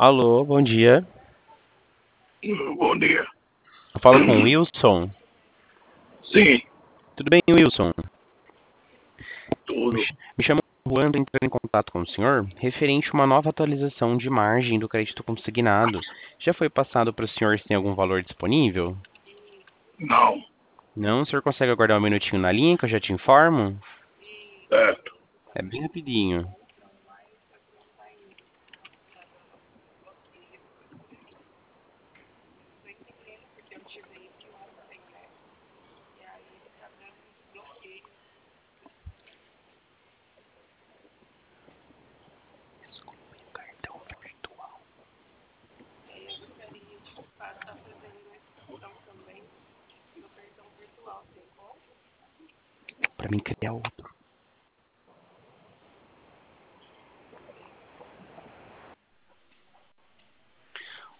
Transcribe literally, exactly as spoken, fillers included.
Alô, bom dia. Bom dia. Eu falo com o Wilson. Sim, Tudo bem, Wilson? Me, tudo. ch- me chamo Juan, estou entrando em contato com o senhor referente a uma nova atualização de margem do crédito consignado. Já foi passado para o senhor se tem algum valor disponível? Não, Não? O senhor consegue aguardar um minutinho na linha que eu já te informo? certo. É bem rapidinho. Exclui o cartão virtual. Para mim criar outro.